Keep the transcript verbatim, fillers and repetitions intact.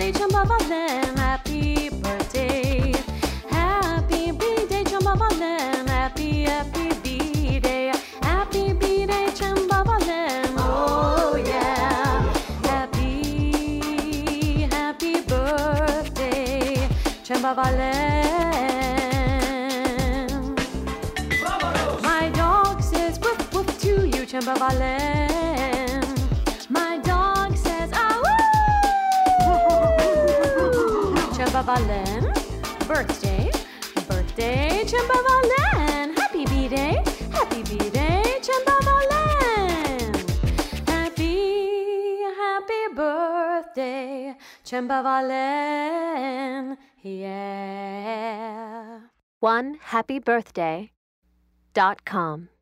birthday, Chambavalen. Happy birthday. Happy B-Day, Chambavalen. Happy, happy B-Day. Happy B-Day, Chambavalen. Oh, yeah. Happy, happy birthday, Chambavalen. My dog says woof woof to you, Chambavalen. My dog says ah woo. Chambavalen, birthday, birthday, Chambavalen. Happy B-Day, happy B-Day, Chambavalen. Happy, happy birthday, Chambavalen. Yeah. one happy birthday dot com